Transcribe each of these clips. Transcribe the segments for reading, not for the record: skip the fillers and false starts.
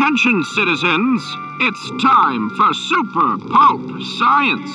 Attention, citizens. It's time for Super Pulp Science.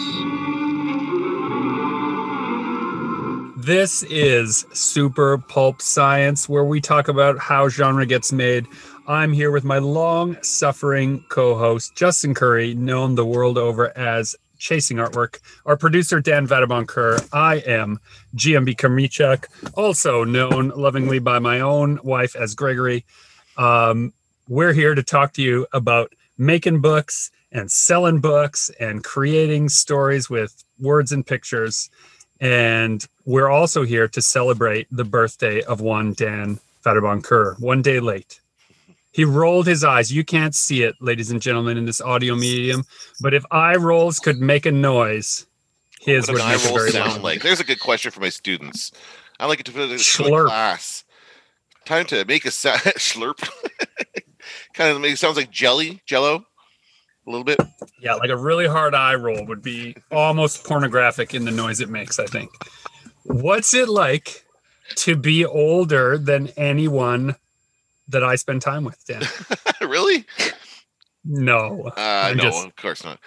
This is Super Pulp Science, where we talk about how genre gets made. I'm here with my long-suffering co-host, Justin Curry, known the world over as Chasing Artwork. Our producer, Dan Vadabon-Kerr. I am GMB Karmichuk, also known lovingly by my own wife as Gregory. We're here to talk to you about making books and selling books and creating stories with words and pictures. And we're also here to celebrate the birthday of one Dan Vadabon-Kerr, one day late. He rolled his eyes. You can't see it, ladies and gentlemen, in this audio medium. But if eye rolls could make a noise, his would make a very sound like. There's a good question for my students. I like it to put it in Slurp. class. Time to make a slurp. Kind of sounds like jello, a little bit. Yeah, like a really hard eye roll would be almost pornographic in the noise it makes, I think. What's it like to be older than anyone that I spend time with, Dan? Really? No. No, of course not.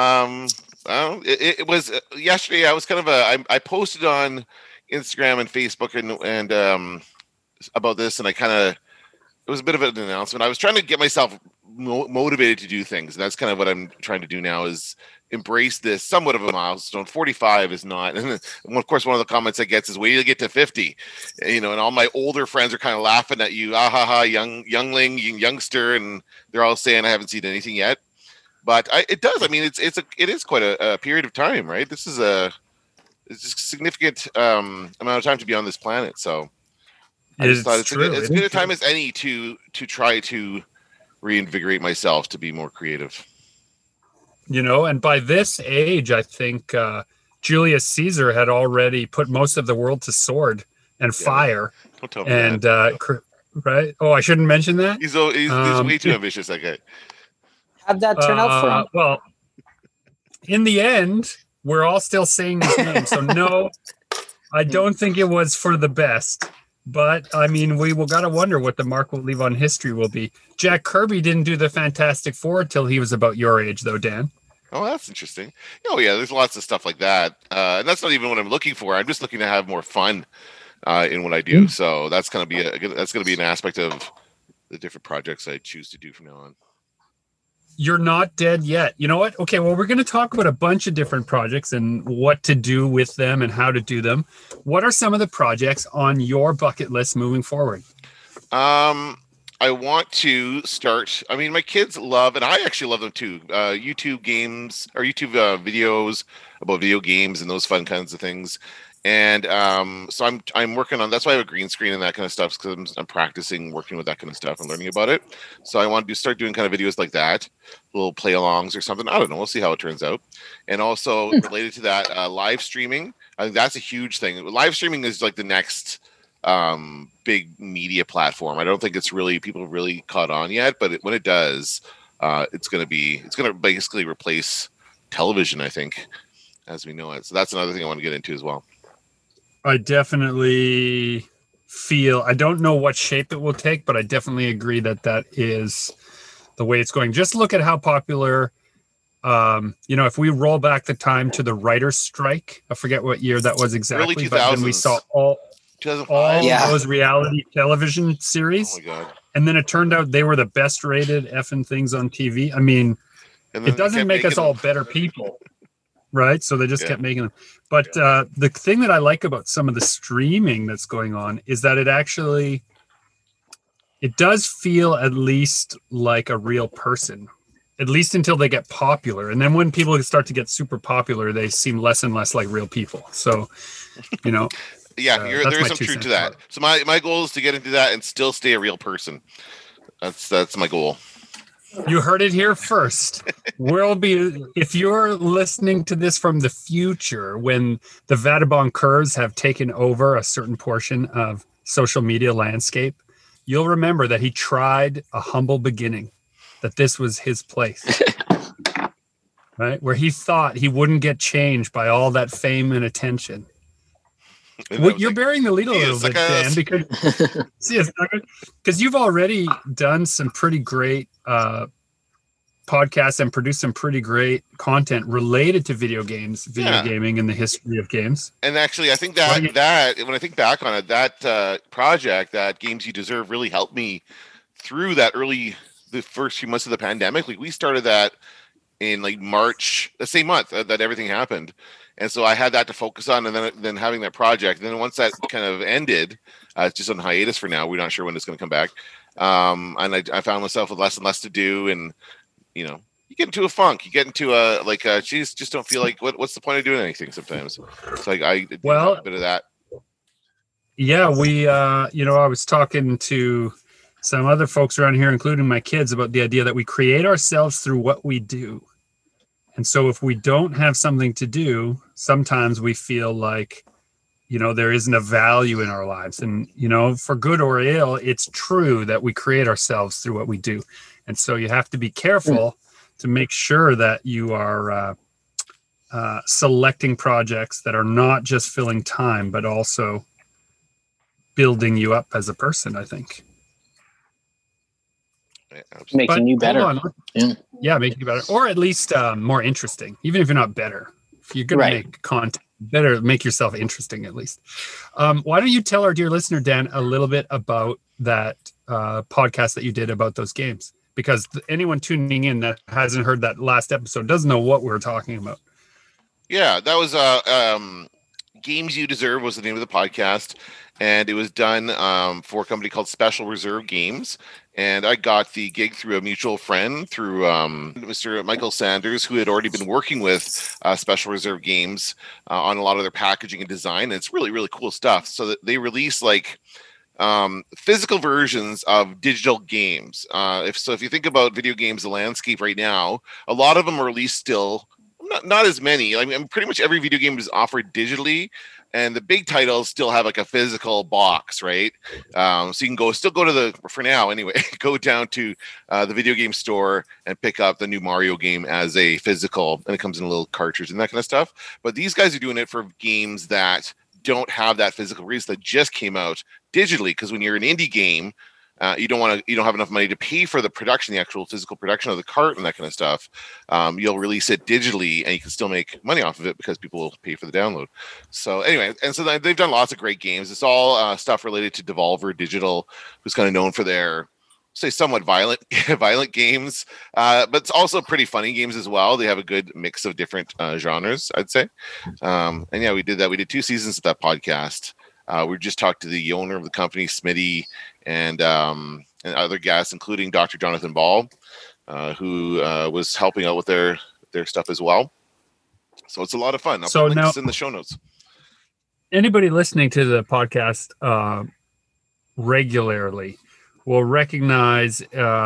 It was yesterday. I was kind of I posted on Instagram and Facebook and about this, and it was a bit of an announcement. I was trying to get myself motivated to do things. And that's kind of what I'm trying to do now, is embrace this somewhat of a milestone. 45 is not. And of course, one of the comments I get is, wait till you get to 50. And all my older friends are kind of laughing at you. Ah, ha, ha, youngling, youngster. And they're all saying I haven't seen anything yet. But it does. I mean, it is quite a period of time, right? This is it's a significant amount of time to be on this planet. So I just thought it's as good a time as any to try to reinvigorate myself to be more creative. And by this age, I think Julius Caesar had already put most of the world to sword and fire. Don't tell me that. Right? Oh, I shouldn't mention that? He's way too ambitious, that guy. How'd that turn out for him? Well, in the end, we're all still saying his name. So no, I don't think it was for the best. But, I mean, we will got to wonder what the mark will leave on history will be. Jack Kirby didn't do the Fantastic Four till he was about your age, though, Dan. Oh, that's interesting. Oh, yeah, there's lots of stuff like that. And that's not even what I'm looking for. I'm just looking to have more fun in what I do. So that's going to be an aspect of the different projects I choose to do from now on. You're not dead yet. You know what? Okay, well, we're going to talk about a bunch of different projects and what to do with them and how to do them. What are some of the projects on your bucket list moving forward? I want to start. I mean, my kids love, and I actually love them too, YouTube games or YouTube videos about video games and those fun kinds of things. And so I'm working on. That's why I have a green screen and that kind of stuff, because I'm practicing working with that kind of stuff and learning about it. So I want to start doing kind of videos like that, little play-alongs or something. I don't know. We'll see how it turns out. And also related to that, live streaming. I think that's a huge thing. Live streaming is like the next big media platform. I don't think people really caught on yet, but when it does, it's going to basically replace television, I think, as we know it. So that's another thing I want to get into as well. I definitely feel, I don't know what shape it will take, but I definitely agree that is the way it's going. Just look at how popular, if we roll back the time to the writer's strike, I forget what year that was exactly, early 2000s. But then we saw all those reality television series. Oh my God. And then it turned out they were the best rated effing things on TV. I mean, it doesn't make us all better people. Right. So they just kept making them. But the thing that I like about some of the streaming that's going on is that it does feel at least like a real person, at least until they get popular. And then when people start to get super popular, they seem less and less like real people. So, yeah, there is some truth to that. So my goal is to get into that and still stay a real person. That's my goal. You heard it here first. If you're listening to this from the future, when the Vadabon-Kerrs have taken over a certain portion of social media landscape, you'll remember that he tried a humble beginning, that this was his place, right? Where he thought he wouldn't get changed by all that fame and attention. Well, you're bearing the lead a little bit, Dan, because you've already done some pretty great podcasts and produced some pretty great content related to video gaming, and the history of games. And actually, I think that when I think back on it, that project, that Games You Deserve, really helped me through the first few months of the pandemic. Like, we started that in like March, the same month that everything happened. And so I had that to focus on, and then having that project. And then once that kind of ended, it's just on hiatus for now. We're not sure when it's going to come back. And I found myself with less and less to do. And, you know, you get into a funk. You get into geez, just don't feel like, what's the point of doing anything sometimes? So I did a bit of that. Yeah, I was talking to some other folks around here, including my kids, about the idea that we create ourselves through what we do. And so if we don't have something to do, sometimes we feel like, there isn't a value in our lives. And, for good or ill, it's true that we create ourselves through what we do. And so you have to be careful to make sure that you are selecting projects that are not just filling time, but also building you up as a person, I think. Making you better. Yeah, making you better. Or at least more interesting, even if you're not better. If you're going to make content better, make yourself interesting at least. Why don't you tell our dear listener, Dan, a little bit about that podcast that you did about those games? Because anyone tuning in that hasn't heard that last episode doesn't know what we were talking about. Yeah, that was Games You Deserve was the name of the podcast. And it was done for a company called Special Reserve Games. And I got the gig through a mutual friend, through Mr. Michael Sanders, who had already been working with Special Reserve Games on a lot of their packaging and design. And it's really, really cool stuff. So that they release physical versions of digital games. If you think about video games, the landscape right now, a lot of them are released still. Not as many. I mean, pretty much every video game is offered digitally. And the big titles still have like a physical box, right? So you can still go to for now anyway, go down to the video game store and pick up the new Mario game as a physical, and it comes in a little cartridge and that kind of stuff. But these guys are doing it for games that don't have that physical release, that just came out digitally. Because when you're an indie game, you don't have enough money to pay for the production, the actual physical production of the cart and that kind of stuff. You'll release it digitally, and you can still make money off of it because people will pay for the download. So anyway, and so they've done lots of great games. It's all stuff related to Devolver Digital, who's kind of known for their, say, somewhat violent games, but it's also pretty funny games as well. They have a good mix of different genres, I'd say. And yeah, we did that. We did 2 seasons of that podcast. We just talked to the owner of the company, Smitty, and other guests, including Dr. Jonathan Ball, who was helping out with their stuff as well. So it's a lot of fun. I'll put links in the show notes. Anybody listening to the podcast regularly will recognize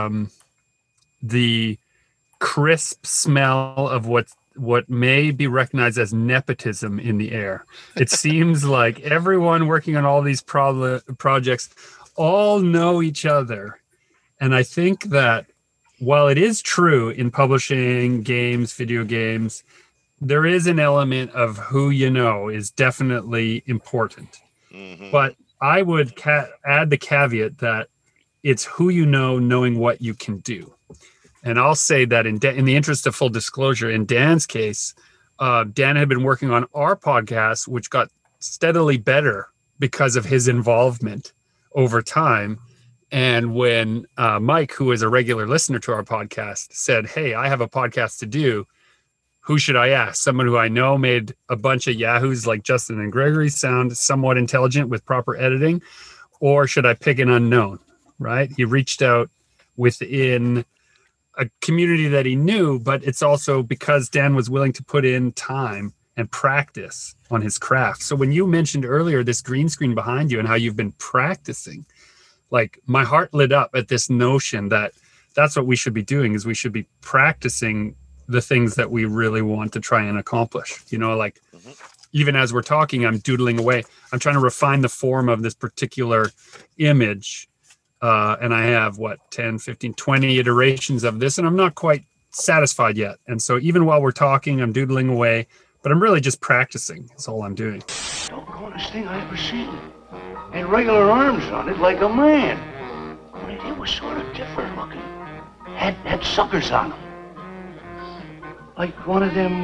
the crisp smell of what may be recognized as nepotism in the air. It seems like everyone working on all these projects all know each other. And I think that while it is true in publishing games, video games, there is an element of who you know is definitely important. Mm-hmm. But I would add the caveat that it's who you know, knowing what you can do. And I'll say that in the interest of full disclosure, in Dan's case, Dan had been working on our podcast, which got steadily better because of his involvement over time. And when Mike, who is a regular listener to our podcast, said, "Hey, I have a podcast to do. Who should I ask?" Someone who I know made a bunch of yahoos like Justin and Gregory sound somewhat intelligent with proper editing, or should I pick an unknown, right? He reached out within a community that he knew, but it's also because Dan was willing to put in time and practice on his craft. So when you mentioned earlier this green screen behind you and how you've been practicing, like my heart lit up at this notion that that's what we should be doing, is we should be practicing the things that we really want to try and accomplish. Even as we're talking, I'm doodling away. I'm trying to refine the form of this particular image. And I have 10, 15, 20 iterations of this, and I'm not quite satisfied yet. And so even while we're talking, I'm doodling away, But I'm really just practicing. That's all I'm doing. Doggone thing I ever seen. Had regular arms on it like a man. Only they were sort of different looking. Had suckers on them. Like one of them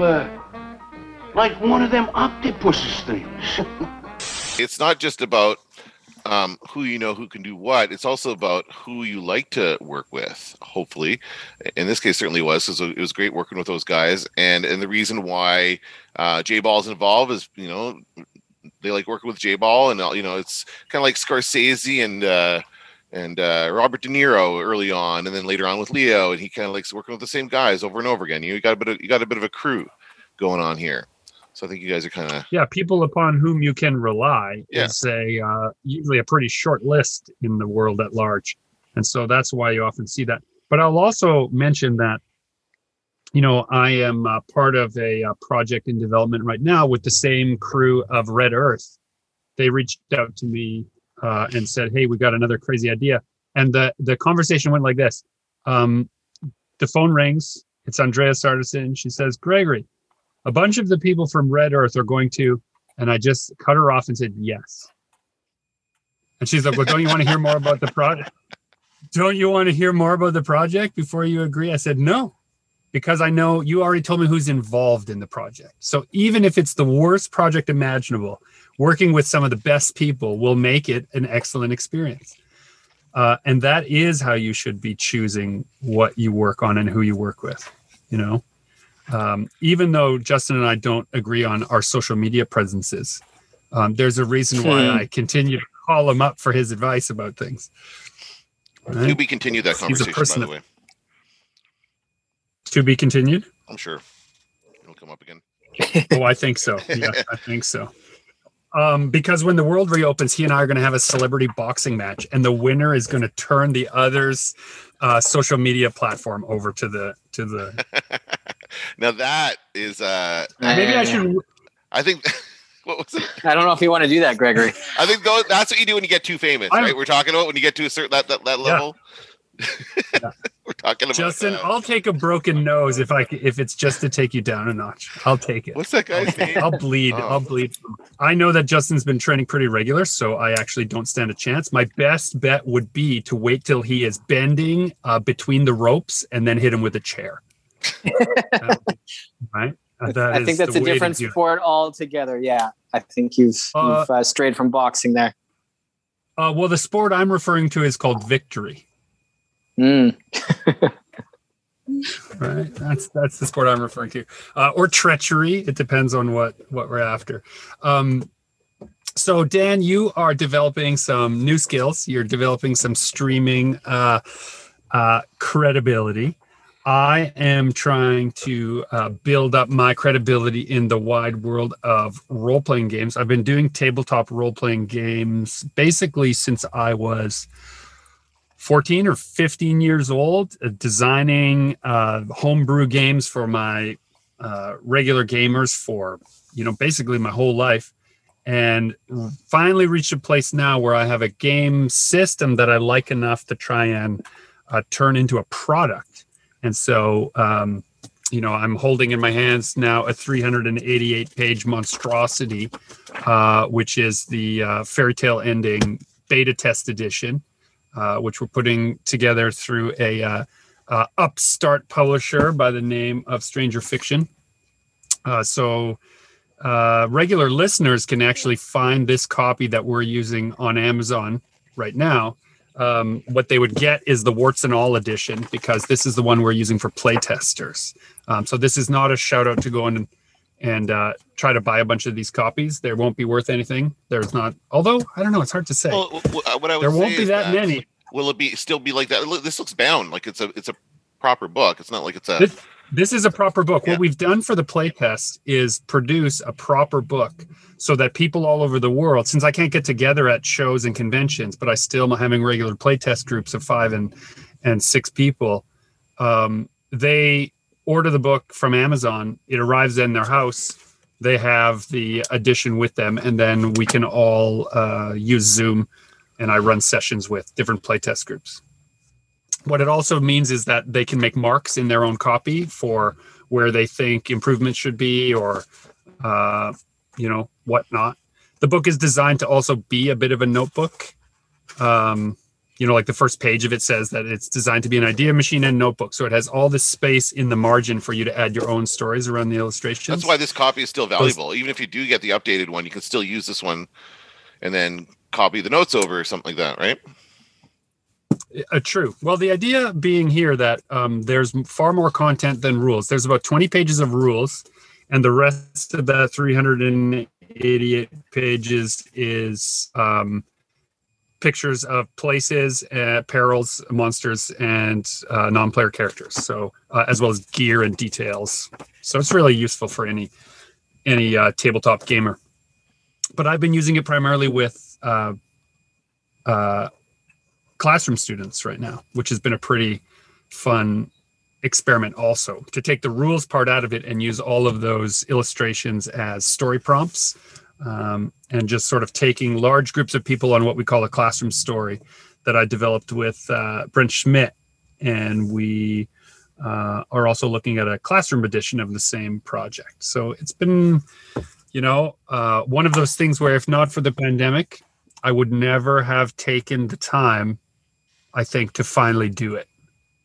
octopus's things. It's not just about who you know who can do what. It's also about who you like to work with, hopefully. In this case, certainly was, because it was great working with those guys. And the reason why J-Ball's involved is, they like working with J-Ball, and, it's kind of like Scorsese and Robert De Niro early on, and then later on with Leo, and he kind of likes working with the same guys over and over again. You got a bit of a crew going on here. So I think you guys are kind of people upon whom you can rely. Is usually a pretty short list in the world at large, and so that's why you often see that. But I'll also mention that I am part of a project in development right now with the same crew of Red Earth. They reached out to me and said, "Hey, we got another crazy idea," and the conversation went like this: the phone rings. It's Andrea Sartison. She says, "Gregory, a bunch of the people from Red Earth are going to," and I just cut her off and said, "Yes." And she's like, "Well, don't you want to hear more about the project? Don't you want to hear more about the project before you agree?" I said, "No, because I know you already told me who's involved in the project. So even if it's the worst project imaginable, working with some of the best people will make it an excellent experience." And that is how you should be choosing what you work on and who you work with, even though Justin and I don't agree on our social media presences, there's a reason why I continue to call him up for his advice about things. Right? To be continued, that conversation, by the way. To be continued? I'm sure it'll come up again. Oh, I think so. Yeah, I think so. Because when the world reopens, he and I are going to have a celebrity boxing match, and the winner is going to turn the other's social media platform over to the. Now that is maybe I should. I think. What was it? I don't know if you want to do that, Gregory. I think that's what you do when you get too famous, right? We're talking about when you get to a certain that level. Yeah. We're talking about Justin. I'll take a broken nose if it's just to take you down a notch. I'll take it. What's that guy's name? I'll bleed. I'll bleed. I know that Justin's been training pretty regular, so I actually don't stand a chance. My best bet would be to wait till he is bending between the ropes and then hit him with a chair. Right. I think that's a different sport altogether. Yeah, I think you've strayed from boxing there. Well, the sport I'm referring to is called victory. Right, that's the sport I'm referring to, or treachery. It depends on what we're after. So, Dan, you are developing some new skills. You're developing some streaming credibility. I am trying to build up my credibility in the wide world of role-playing games. I've been doing tabletop role-playing games basically since I was 14 or 15 years old, designing homebrew games for my regular gamers for, basically my whole life. And finally reached a place now where I have a game system that I like enough to try and turn into a product. And so, I'm holding in my hands now a 388-page monstrosity, which is the Fairy Tale Ending beta test edition, which we're putting together through a upstart publisher by the name of Stranger Fiction. So regular listeners can actually find this copy that we're using on Amazon right now. What they would get is the warts and all edition, because this is the one we're using for playtesters. So this is not a shout out to go in and try to buy a bunch of these copies. They won't be worth anything. There's not, although I don't know, it's hard to say. Well, what I would there say won't be that many. Will it still be like that? This looks bound, like it's a proper book. It's not like it's a. This is a proper book. Yeah. What we've done for the playtest is produce a proper book so that people all over the world, since I can't get together at shows and conventions, but I still am having regular playtest groups of 5 and 6 people, they order the book from Amazon. It arrives in their house. They have the edition with them, and then we can all use Zoom, and I run sessions with different playtest groups. What it also means is that they can make marks in their own copy for where they think improvements should be, or whatnot. The book is designed to also be a bit of a notebook. Like the first page of it says that it's designed to be an idea machine and notebook. So it has all this space in the margin for you to add your own stories around the illustrations. That's why this copy is still valuable. Even if you do get the updated one, you can still use this one and then copy the notes over or something like that, right? True. Well, the idea being here that there's far more content than rules. There's about 20 pages of rules, and the rest of that 388 pages is pictures of places, perils, monsters, and non-player characters. So, as well as gear and details. So it's really useful for any tabletop gamer. But I've been using it primarily with classroom students right now, which has been a pretty fun experiment also, to take the rules part out of it and use all of those illustrations as story prompts, and just sort of taking large groups of people on what we call a classroom story that I developed with Brent Schmidt. And we are also looking at a classroom edition of the same project. So it's been, one of those things where if not for the pandemic, I would never have taken the time, I think, to finally do it.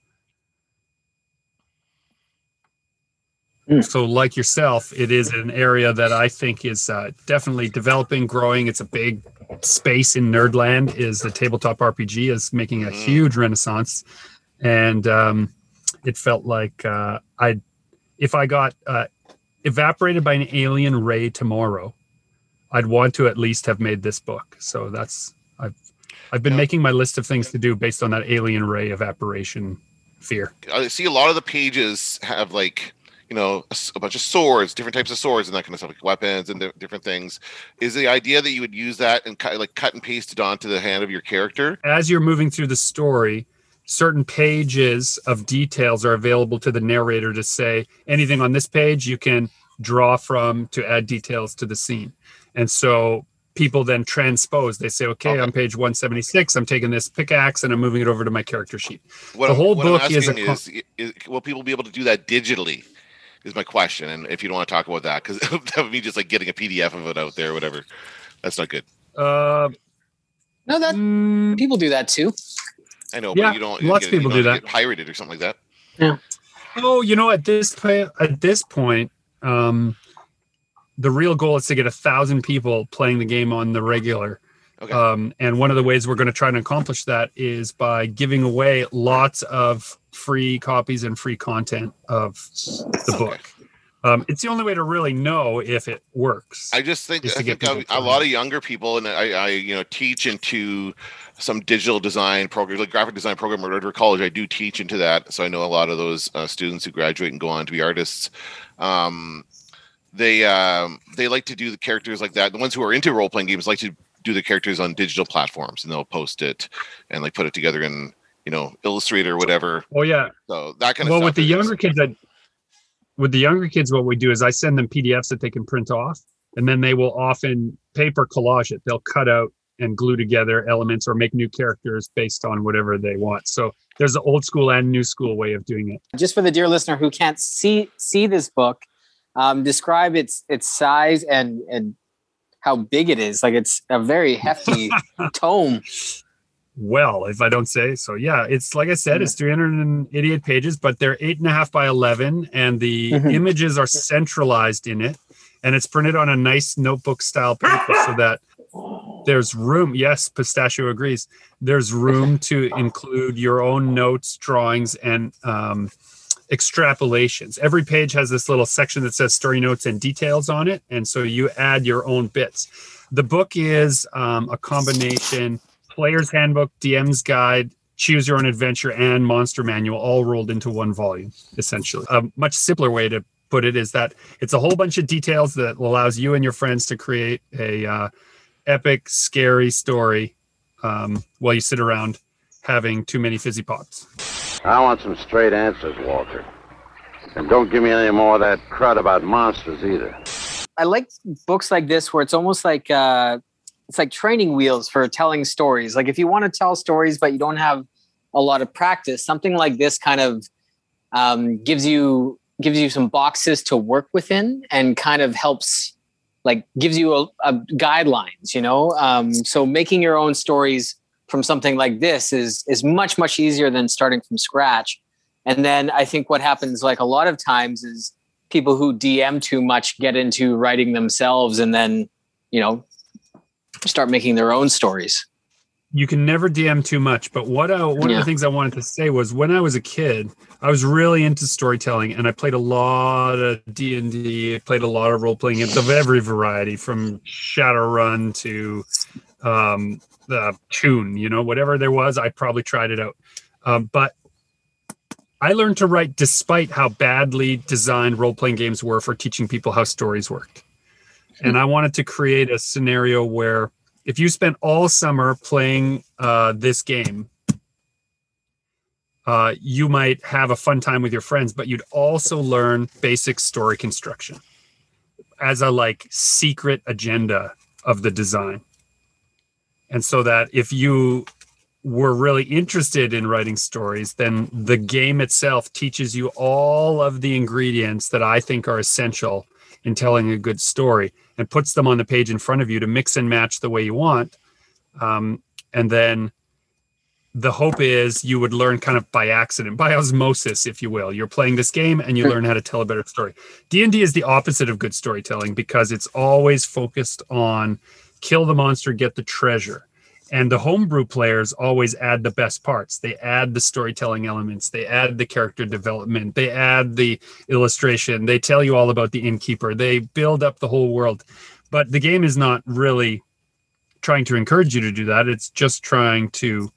So like yourself, it is an area that I think is definitely developing, growing. It's a big space in Nerdland. Is the tabletop RPG is making a huge renaissance. And it felt like if I got evaporated by an alien ray tomorrow, I'd want to at least have made this book. So I've been making my list of things to do based on that alien ray evaporation fear. I see a lot of the pages have a bunch of swords, different types of swords and that kind of stuff, like weapons and different things. Is the idea that you would use that and cut and paste it onto the hand of your character? As you're moving through the story, certain pages of details are available to the narrator to say anything on this page you can draw from to add details to the scene. And so people then transpose. They say, okay, on page 176, I'm taking this pickaxe and I'm moving it over to my character sheet. The whole book is will people be able to do that digitally? Is my question. And if you don't want to talk about that, because that would be just like getting a PDF of it out there or whatever. That's not good. No, people do that too. I know, but you don't. Lots of people do that. Get pirated or something like that. Yeah. Oh, at this point, the real goal is to get 1,000 people playing the game on the regular. Okay. And one of the ways we're going to try to accomplish that is by giving away lots of free copies and free content of the book. It's the only way to really know if it works. I just think a lot of younger people, and I teach into some digital design program, like graphic design program at Red College. I do teach into that, so I know a lot of those students who graduate and go on to be artists. They like to do the characters like that. The ones who are into role playing games like to do the characters on digital platforms, and they'll post it and put it together in Illustrator or whatever. Oh yeah. So that kind of stuff. Well, with the younger kids, what we do is I send them PDFs that they can print off, and then they will often paper collage it. They'll cut out and glue together elements or make new characters based on whatever they want. So there's an old school and new school way of doing it. Just for the dear listener who can't see this book, describe its size and how big it is. Like, it's a very hefty tome. Well, if I don't say so, yeah, it's like I said, it's 388 pages, but they're 8.5 by 11, and the images are centralized in it, and it's printed on a nice notebook style paper so that there's room. Yes, Pistachio agrees. There's room to include your own notes, drawings, and extrapolations. Every page has this little section that says story notes and details on it, and so you add your own bits. The book is a combination Player's Handbook, DM's Guide, Choose Your Own Adventure, and Monster Manual all rolled into one volume, essentially. A much simpler way to put it is that it's a whole bunch of details that allows you and your friends to create a epic, scary story while you sit around having too many fizzy pops. I want some straight answers, Walter. And don't give me any more of that crud about monsters either. I like books like this where it's almost like it's like training wheels for telling stories. Like, if you want to tell stories but you don't have a lot of practice, something like this kind of gives you gives you some boxes to work within and kind of helps, like, gives you a guidelines, you know? So making your own stories from something like this is much, much easier than starting from scratch. And then I think what happens, like, a lot of times is people who DM too much get into writing themselves and then, you know, start making their own stories. You can never DM too much, but one of the things I wanted to say was when I was a kid, I was really into storytelling, and I played a lot of D&D, played a lot of role-playing games of every variety, from Shadowrun to the Toon, you know, whatever there was, I probably tried it out. But I learned to write despite how badly designed role-playing games were for teaching people how stories worked. And I wanted to create a scenario where if you spent all summer playing this game, you might have a fun time with your friends, but you'd also learn basic story construction as a like secret agenda of the design. And so that if you were really interested in writing stories, then the game itself teaches you all of the ingredients that I think are essential in telling a good story and puts them on the page in front of you to mix and match the way you want. And then the hope is you would learn kind of by accident, by osmosis, if you will. You're playing this game and you learn how to tell a better story. D&D is the opposite of good storytelling because it's always focused on kill the monster, get the treasure. And the homebrew players always add the best parts. They add the storytelling elements. They add the character development. They add the illustration. They tell you all about the innkeeper. They build up the whole world. But the game is not really trying to encourage you to do that. It's just trying to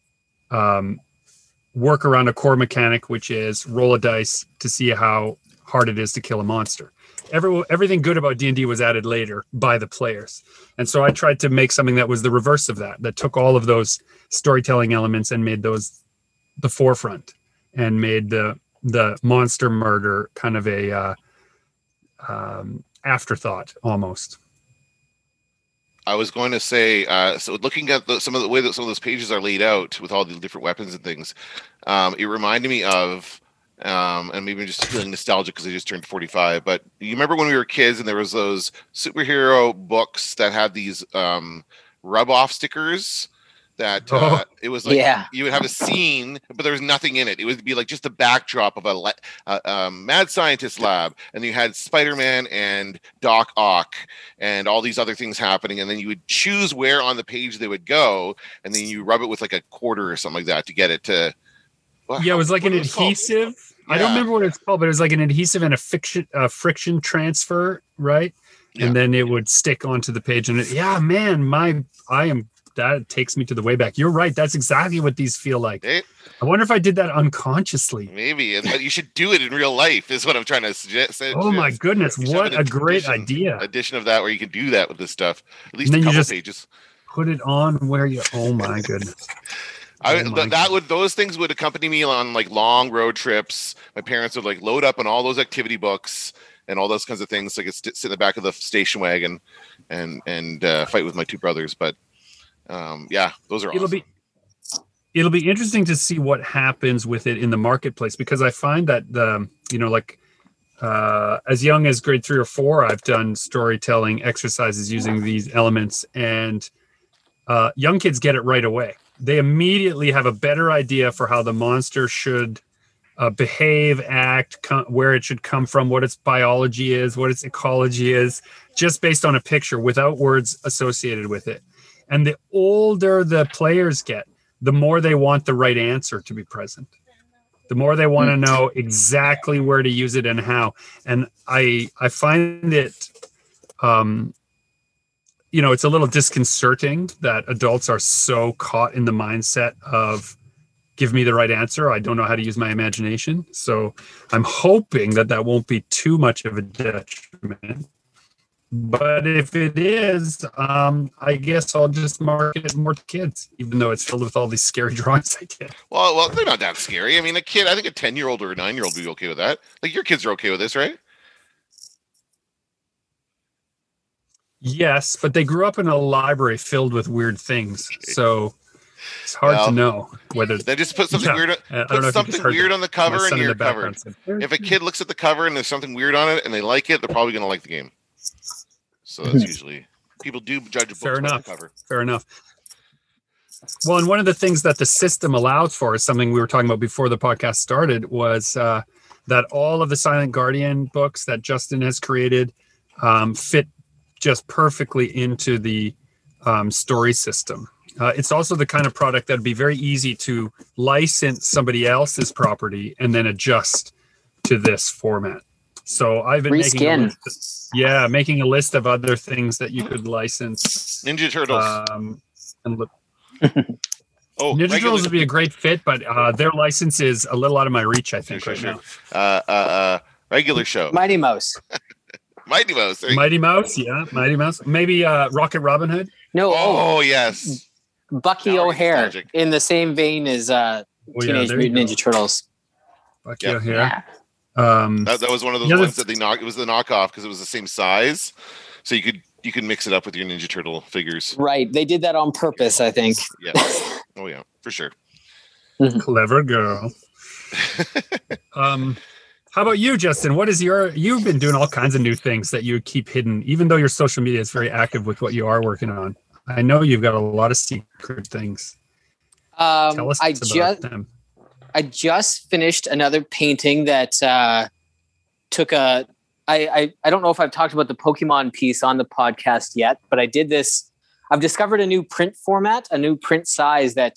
work around a core mechanic, which is roll a dice to see how hard it is to kill a monster. Everything good about D&D was added later by the players. And so I tried to make something that was the reverse of that took all of those storytelling elements and made those the forefront and made the monster murder kind of a afterthought almost. I was going to say, so looking at some of the way that some of those pages are laid out with all the different weapons and things, it reminded me of, and maybe I'm just feeling nostalgic because I just turned 45, but you remember when we were kids and there was those superhero books that had these rub-off stickers that it was like you would have a scene, but there was nothing in it. It would be like just a backdrop of a mad scientist lab, and you had Spider-Man and Doc Ock and all these other things happening, and then you would choose where on the page they would go, and then you rub it with like a quarter or something like that to get it to... Yeah, it was like an adhesive. I don't remember what it's called, but it was like an adhesive and a friction transfer, right? Yeah. And then it would stick onto the page. And that takes me to the way back. You're right. That's exactly what these feel like. I wonder if I did that unconsciously. Maybe. You should do it in real life is what I'm trying to suggest. Oh my goodness. What a great idea. Addition of that where you can do that with this stuff. At least a couple pages. Put it on where you... Oh my goodness. Those things would accompany me on like long road trips. My parents would like load up on all those activity books and all those kinds of things. So I could sit in the back of the station wagon and fight with my two brothers. But those are awesome. It'll be interesting to see what happens with it in the marketplace, because I find that as young as grade 3 or 4, I've done storytelling exercises using these elements, and young kids get it right away. They immediately have a better idea for how the monster should behave, act, where it should come from, what its biology is, what its ecology is, just based on a picture without words associated with it. And the older the players get, the more they want the right answer to be present. The more they want to know exactly where to use it and how. And I find it... it's a little disconcerting that adults are so caught in the mindset of give me the right answer. I don't know how to use my imagination. So I'm hoping that won't be too much of a detriment. But if it is, I guess I'll just market it more to kids, even though it's filled with all these scary drawings I did. Well, they're not that scary. I mean, a kid, I think a 10-year-old or a 9-year-old would be okay with that. Like your kids are okay with this, right? Yes, but they grew up in a library filled with weird things. So It's hard to know whether. Then just put something weird. Put something weird on the cover, and you're covered. If a kid looks at the cover and there's something weird on it, and they like it, they're probably going to like the game. So that's usually people do judge a book by the cover. Fair enough. Well, and one of the things that the system allows for is something we were talking about before the podcast started was that all of the Silent Guardian books that Justin has created fit just perfectly into the story system. It's also the kind of product that'd be very easy to license somebody else's property and then adjust to this format. So I've been making a list of other things that you could license. Ninja Turtles. Ninja Turtles would be a great fit, but their license is a little out of my reach, I think, now. Regular show. Mighty Mouse. Mighty Mouse. Mighty Mouse, yeah. Mighty Mouse. Maybe Rocket Robin Hood? No. Oh, yes. Bucky O'Hare, in the same vein as Teenage Mutant Ninja Turtles. Bucky O'Hare. That was one of those ones that it was the knockoff because it was the same size. So you could mix it up with your Ninja Turtle figures. Right. They did that on purpose, I think. Yeah. Oh, yeah, for sure. Clever girl. How about you, Justin? You've been doing all kinds of new things that you keep hidden, even though your social media is very active with what you are working on. I know you've got a lot of secret things. Tell us about them. I just finished another painting that took I don't know if I've talked about the Pokemon piece on the podcast yet, but I did this. I've discovered a new print format, a new print size that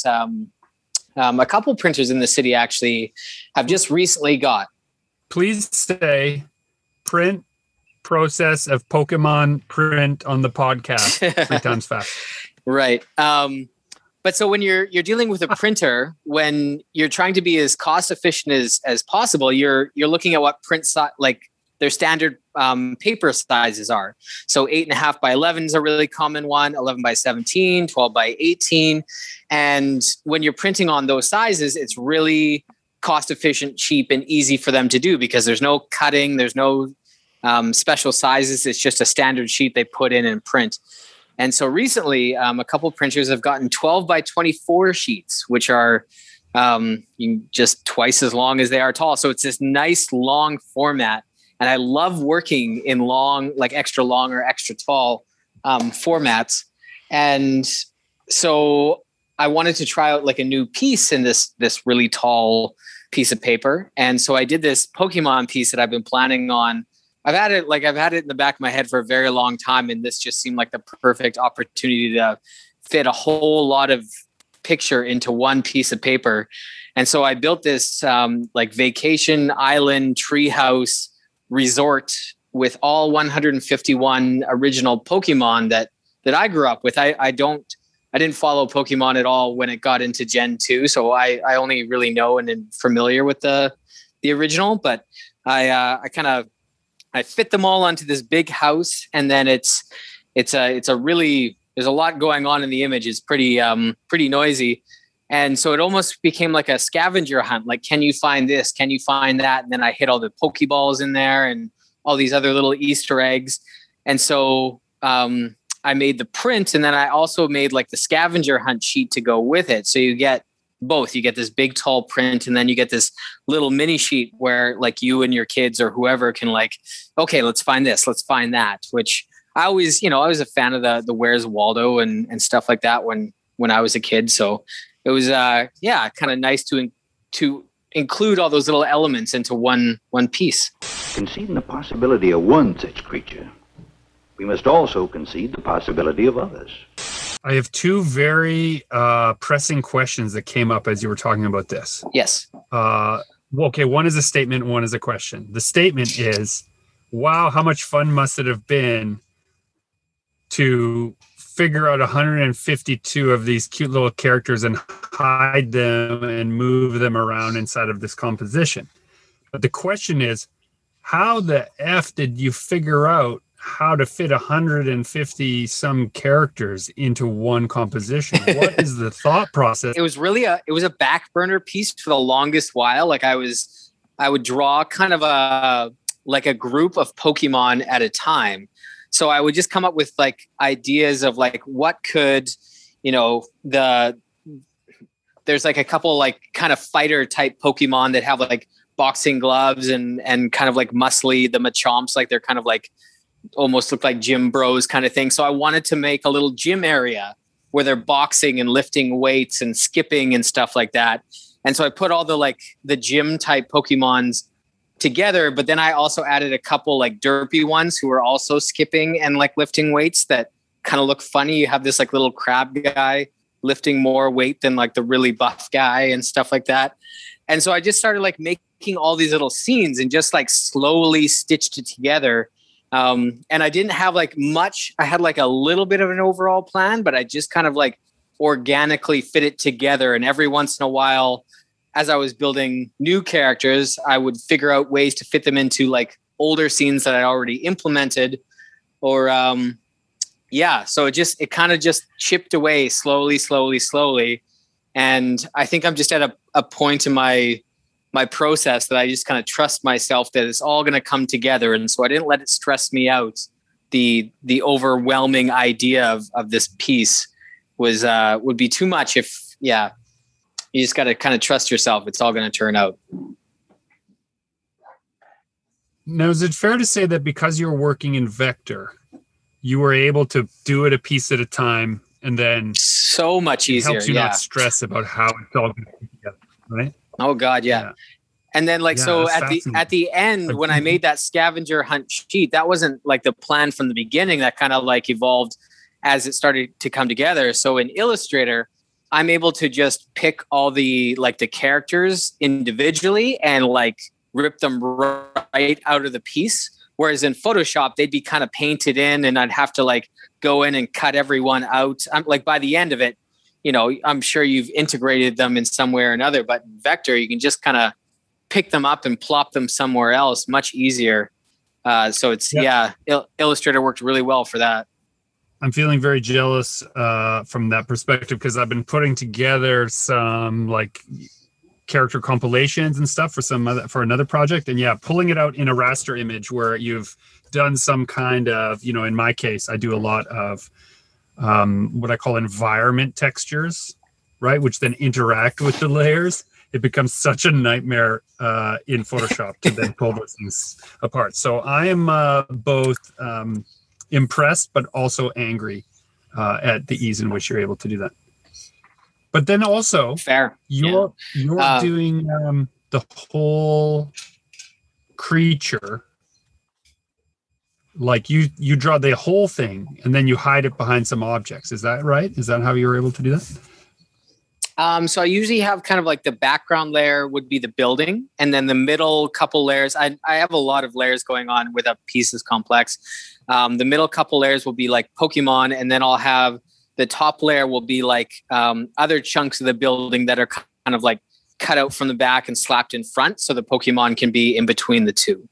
a couple printers in the city actually have just recently got. Please say print process of Pokemon print on the podcast 3 times fast. Right. But so when you're dealing with a printer, when you're trying to be as cost efficient as possible, you're looking at what print like their standard paper sizes are. So 8.5 by 11 is a really common one, 11 by 17, 12 by 18. And when you're printing on those sizes, it's really cost efficient, cheap, and easy for them to do because there's no cutting, there's no special sizes. It's just a standard sheet they put in and print. And so recently, a couple of printers have gotten 12 by 24 sheets, which are just twice as long as they are tall. So it's this nice long format. And I love working in long, like extra long or extra tall formats. And so I wanted to try out like a new piece in this really tall piece of paper. And so I did this Pokemon piece that I've been planning on. I've had it in the back of my head for a very long time. And this just seemed like the perfect opportunity to fit a whole lot of picture into one piece of paper. And so I built this like vacation island treehouse resort with all 151 original Pokemon that I grew up with. I didn't follow Pokemon at all when it got into Gen 2. So I only really know and am familiar with the original, but I fit them all onto this big house. And then it's a really, there's a lot going on in the image. It's pretty noisy. And so it almost became like a scavenger hunt. Like, can you find this? Can you find that? And then I hit all the Pokeballs in there and all these other little Easter eggs. And so I made the print, and then I also made like the scavenger hunt sheet to go with it. So you get both. You get this big, tall print, and then you get this little mini sheet where like you and your kids or whoever can like, okay, let's find this, let's find that, which I was a fan of the Where's Waldo and stuff like that when I was a kid. So it was kind of nice to include all those little elements into one piece. Conceding the possibility of one such creature, we must also concede the possibility of others. I have 2 very pressing questions that came up as you were talking about this. Yes. Okay, one is a statement, one is a question. The statement is, wow, how much fun must it have been to figure out 152 of these cute little characters and hide them and move them around inside of this composition. But the question is, how the F did you figure out how to fit 150 some characters into one composition? What is the thought process? It was a back burner piece for the longest while. Like I would draw kind of a group of Pokemon at a time. So I would just come up with like ideas of like what could, the there's like a couple like kind of fighter type Pokemon that have like boxing gloves and kind of like muscly, the Machomps, like they're kind of like almost look like gym bros kind of thing. So I wanted to make a little gym area where they're boxing and lifting weights and skipping and stuff like that. And so I put all the gym type Pokemons together, but then I also added a couple like derpy ones who are also skipping and like lifting weights that kind of look funny. You have this like little crab guy lifting more weight than like the really buff guy and stuff like that. And so I just started like making all these little scenes and just like slowly stitched it together. And I didn't have like much. I had like a little bit of an overall plan, but I just kind of like organically fit it together. And every once in a while, as I was building new characters, I would figure out ways to fit them into like older scenes that I already implemented, or so it kind of just chipped away slowly. And I think I'm just at a point in my process that I just kind of trust myself that it's all going to come together. And so I didn't let it stress me out. The overwhelming idea of this piece would be too much if, you just got to kind of trust yourself. It's all going to turn out. Now, is it fair to say that because you were working in Vector, you were able to do it a piece at a time, and then so much easier? It helps you not stress about how it's all going to be together, right? Oh God, yeah. And then so at the end, when I made that scavenger hunt sheet, that wasn't like the plan from the beginning. That kind of like evolved as it started to come together. So in Illustrator, I'm able to just pick all the like the characters individually and like rip them right out of the piece. Whereas in Photoshop, they'd be kind of painted in and I'd have to like go in and cut everyone out. I'm like, by the end of it, I'm sure you've integrated them in some way or another, but in Vector, you can just kind of pick them up and plop them somewhere else much easier. So it's, Illustrator worked really well for that. I'm feeling very jealous from that perspective because I've been putting together some like character compilations and stuff for another project, and pulling it out in a raster image where you've done some kind of, in my case, I do a lot of what I call environment textures, right, which then interact with the layers. It becomes such a nightmare in Photoshop to then pull those things apart. So I am both impressed but also angry at the ease in which you're able to do that. But then also, you're doing the whole creature, like you draw the whole thing and then you hide it behind some objects. Is that right? Is that how you were able to do that? So I usually have kind of like the background layer would be the building, and then the middle couple layers. I have a lot of layers going on with a piece as complex. The middle couple layers will be like Pokemon, and then I'll have the top layer will be like other chunks of the building that are kind of like cut out from the back and slapped in front, so the Pokemon can be in between the two.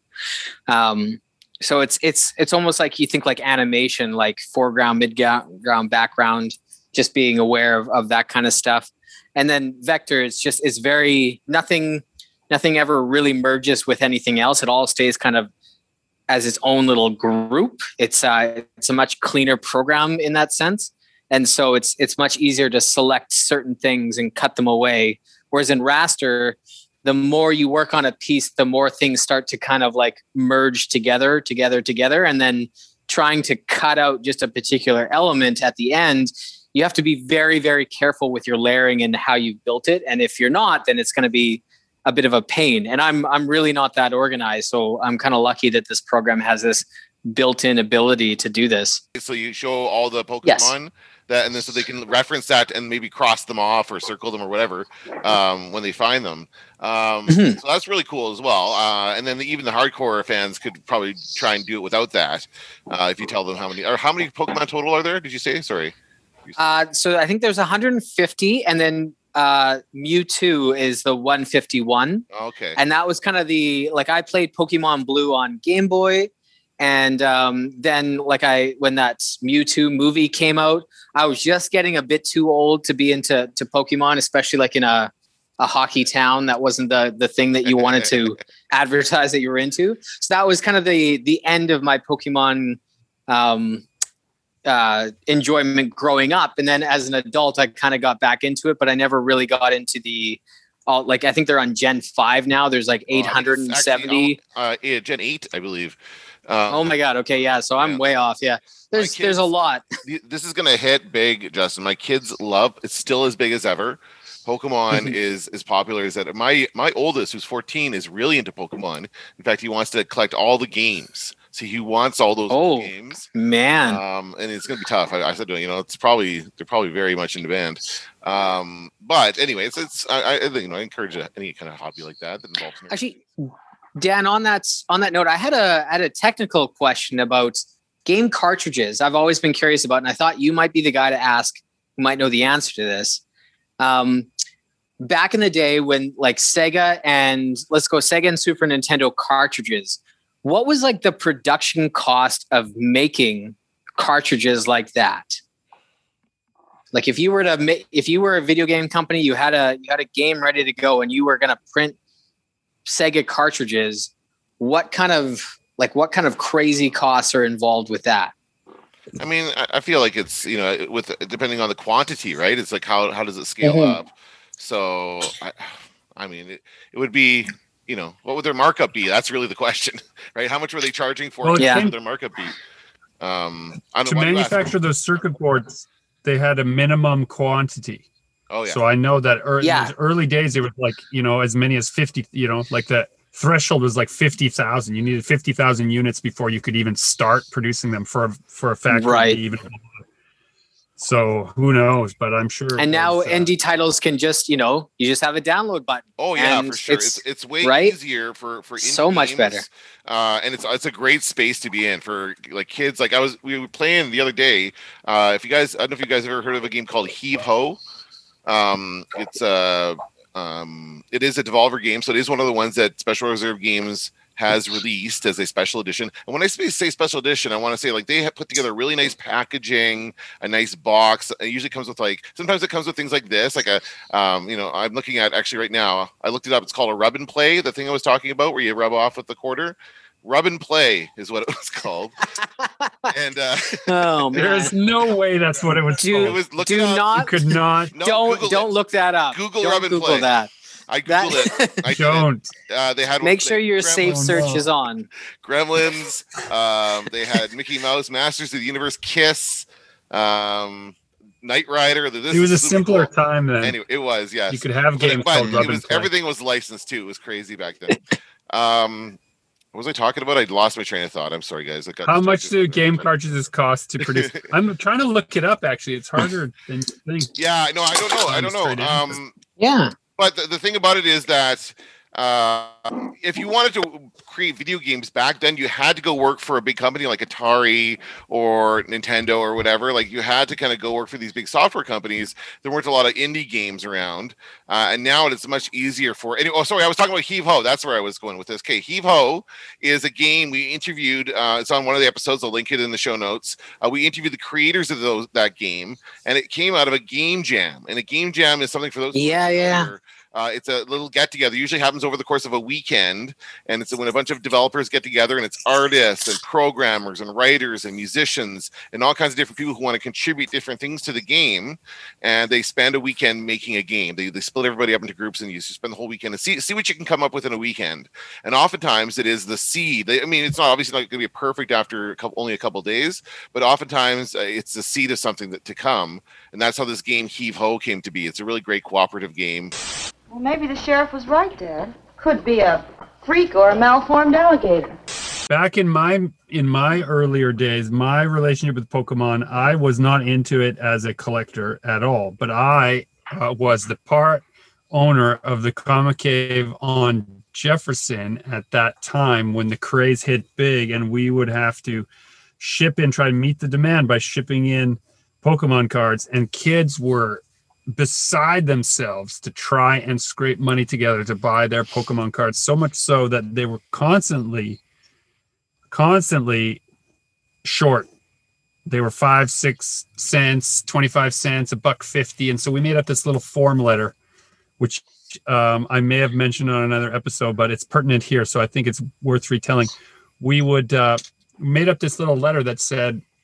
So it's almost like you think like animation, like foreground, midground, background, just being aware of that kind of stuff. And then Vector, it's very nothing ever really merges with anything else. It all stays kind of as its own little group. It's a much cleaner program in that sense. And so it's much easier to select certain things and cut them away. Whereas in raster, the more you work on a piece, the more things start to kind of like merge together. And then trying to cut out just a particular element at the end, you have to be very, very careful with your layering and how you've built it. And if you're not, then it's going to be a bit of a pain. And I'm really not that organized. So I'm kind of lucky that this program has this built-in ability to do this. So you show all the Pokemon that, and then so they can reference that and maybe cross them off or circle them or whatever when they find them. So that's really cool as well. And then even the hardcore fans could probably try and do it without that. If you tell them how many Pokemon total are there? Did you say? Sorry. So I think there's 150, and then Mewtwo is the 151. Okay. And that was kind of I played Pokemon Blue on Game Boy. And then when that Mewtwo movie came out, I was just getting a bit too old to be into Pokemon, especially like in a hockey town. That wasn't the thing that you wanted to advertise that you were into. So that was kind of the end of my Pokemon enjoyment growing up. And then as an adult, I kind of got back into it, but I never really got into I think they're on Gen 5 now. There's like 870. Gen 8, I believe. Oh my God. Okay. Yeah. So I'm way off. Yeah. There's a lot. This is going to hit big, Justin. My kids love, it's still as big as ever. Pokemon is as popular as that. My oldest, who's 14, is really into Pokemon. In fact, he wants to collect all the games. So he wants all those games. Man. And it's going to be tough. I said to him, they're probably very much into band. But anyway, I encourage any kind of hobby like that involves nerds. Actually, Dan, on that note, I had a technical question about game cartridges. I've always been curious about, and I thought you might be the guy to ask who might know the answer to this. Back in the day when like Sega and Super Nintendo cartridges, what was like the production cost of making cartridges like that? Like if you were a video game company, you had a game ready to go and you were going to print Sega cartridges, what kind of crazy costs are involved with that? I mean, I feel like it's, depending on the quantity, right? It's like, how does it scale up? So, I mean, it would be, what would their markup be? That's really the question, right? How much were they charging for it? What would their markup be? To manufacture those circuit boards, they had a minimum quantity. Oh, yeah. So I know that in those early days, it was like, as many as 50, like the threshold was like 50,000. You needed 50,000 units before you could even start producing them for a factory. Right. Even. So who knows, but I'm sure. And now indie titles can just, you just have a download button. Oh yeah, for sure. It's way easier for indie so much games. better. And it's a great space to be in for like kids. Like we were playing the other day. I don't know if you guys have ever heard of a game called Heave Ho. It is a Devolver game, so it is one of the ones that Special Reserve Games has released as a special edition. And when I say special edition, I want to say like they have put together really nice packaging, a nice box. It usually comes with sometimes it comes with things like this, like I'm looking at actually right now. I looked it up. It's called a rub and play. The thing I was talking about where you rub off with the quarter. Rub and play is what it was called. And there's no way that's what it was called. You could not. Don't look that up. Google rub and play. That. I googled it. Don't. They had make sure your safe search is on. Gremlins. They had Mickey Mouse, Masters of the Universe, Kiss, Knight Rider. It was a simpler time then. Anyway, it was, yes. You could have games called Rub and Play. Everything was licensed too. It was crazy back then. What was I talking about? I lost my train of thought. I'm sorry, guys. How much do game cartridges cost to produce? I'm trying to look it up. Actually, it's harder than you think. Yeah, no, I don't know. Yeah. But the thing about it is that if you wanted to create video games back then, you had to go work for a big company like Atari or Nintendo or whatever. Like you had to kind of go work for these big software companies. There weren't a lot of indie games around. And now it's much easier for... I was talking about Heave Ho. That's where I was going with this. Okay, Heave Ho is a game we interviewed. It's on one of the episodes. I'll link it in the show notes. We interviewed the creators of that game, and it came out of a game jam. And a game jam is something for those... Yeah. It's a little get-together. Usually happens over the course of a weekend, and it's when a bunch of developers get together, and it's artists and programmers and writers and musicians and all kinds of different people who want to contribute different things to the game, and they spend a weekend making a game. They split everybody up into groups, and you spend the whole weekend and see what you can come up with in a weekend. And oftentimes it is the seed. It's not obviously not going to be perfect after only a couple of days, but oftentimes it's the seed of something to come, and that's how this game Heave Ho came to be. It's a really great cooperative game. Well, maybe the sheriff was right, Dad. Could be a freak or a malformed alligator. Back in my earlier days, my relationship with Pokemon, I was not into it as a collector at all. But I was the part owner of the Comic Cave on Jefferson at that time when the craze hit big, and we would have to try to meet the demand by shipping in Pokemon cards, and kids were beside themselves to try and scrape money together to buy their Pokemon cards, so much so that they were constantly short. They were 5, 6 cents, 25 cents, $1.50. And so we made up this little form letter, which I may have mentioned on another episode, but it's pertinent here. So I think it's worth retelling. We would made up this little letter that said,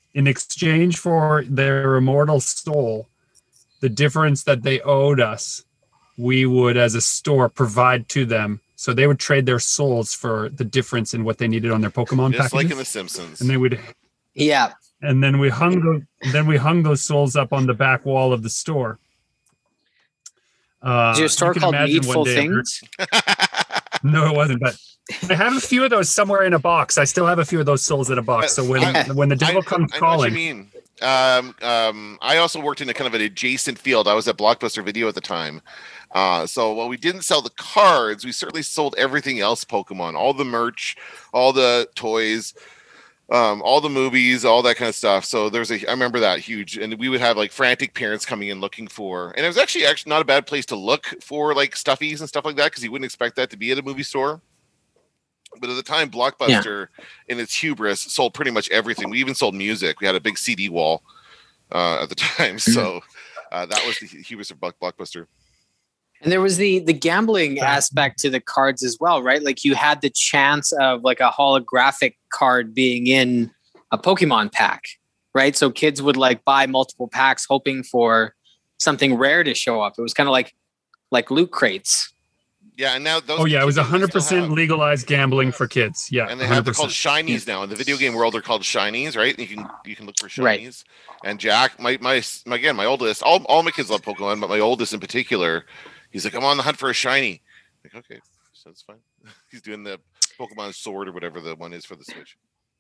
in exchange for their immortal soul, the difference that they owed us, we would, as a store, provide to them. So they would trade their souls for the difference in what they needed on their Pokemon Just packages. like in The Simpsons. And they would, Yeah. and then we hung those souls up on the back wall of the store. Is your store called Needful day, Things? No, it wasn't. But I have a few of those somewhere in a box. I still have a few of those souls in a box. So when the devil comes I know calling, what you mean. I also worked in a kind of an adjacent field. I was at Blockbuster Video at the time. So while we didn't sell the cards, we certainly sold everything else Pokemon, all the merch, all the toys, all the movies, all that kind of stuff. So I remember that huge, and we would have like frantic parents coming in looking for, and it was actually not a bad place to look for like stuffies and stuff like that, because you wouldn't expect that to be at a movie store. But at the time, Blockbuster, in its hubris, sold pretty much everything. We even sold music. We had a big CD wall at the time. So that was the hubris of Blockbuster. And there was the gambling aspect to the cards as well, right? Like you had the chance of like a holographic card being in a Pokemon pack, right? So kids would like buy multiple packs hoping for something rare to show up. It was kind of like loot crates. Yeah, and now those. Oh yeah, it was 100% legalized gambling for kids. Yeah, and they have they're called shinies now in the video game world. They're called shinies, right? You can look for shinies. Right. And Jack, my oldest, all my kids love Pokemon, but my oldest in particular, he's like, I'm on the hunt for a shiny. I'm like, okay, so that's fine. He's doing the Pokemon Sword or whatever the one is for the Switch.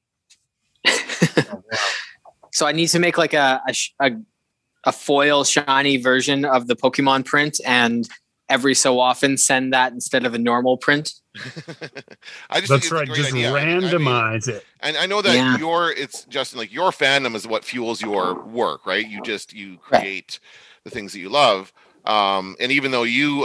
So I need to make like a foil shiny version of the Pokemon print, and every so often send that instead of a normal print. That's right. Just idea. Randomize it. And I know that it's Justin, like your fandom is what fuels your work, right? You create the things that you love. And even though you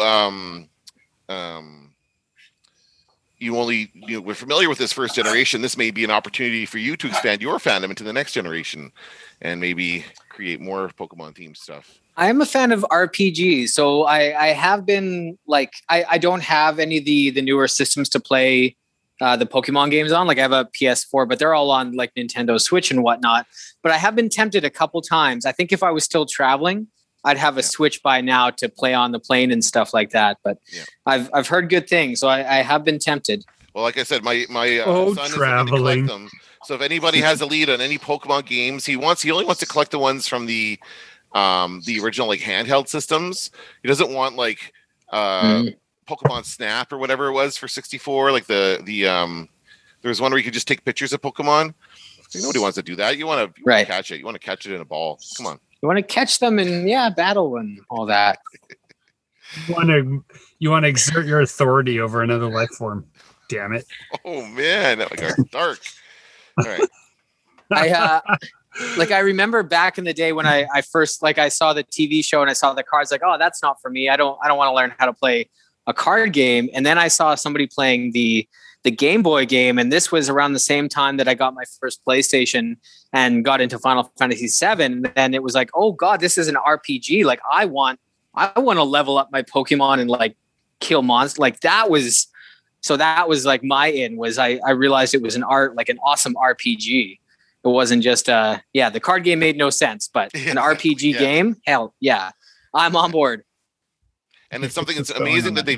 we're familiar with this first generation, this may be an opportunity for you to expand your fandom into the next generation and maybe create more Pokemon themed stuff. I am a fan of RPGs, so I have been like, I don't have any of the newer systems to play the Pokemon games on. Like I have a PS4, but they're all on like Nintendo Switch and whatnot. But I have been tempted a couple times. I think if I was still traveling, I'd have a Switch by now to play on the plane and stuff like that. But I've heard good things, so I have been tempted. Well, like I said, my son is going to collect them. So if anybody has a lead on any Pokemon games, he only wants to collect the ones from the original like handheld systems. He doesn't want like Pokemon Snap or whatever it was for 64. Like the there was one where you could just take pictures of Pokemon. Nobody wants to do that. You want to catch it. You want to catch it in a ball. Come on. You want to catch them and battle and all that. You want to exert your authority over another life form. Damn it. Oh man, that got dark. All right. I remember back in the day when I first I saw the TV show and I saw the cards, like, oh, that's not for me. I don't want to learn how to play a card game. And then I saw somebody playing the Game Boy game, and this was around the same time that I got my first PlayStation and got into Final Fantasy VII. And it was like, oh god, this is an RPG. Like I want to level up my Pokemon and like kill monsters. Like that was like my I realized it was an awesome RPG. It wasn't just the card game made no sense, but an RPG game, hell yeah, I'm on board. And it's something that's amazing that they've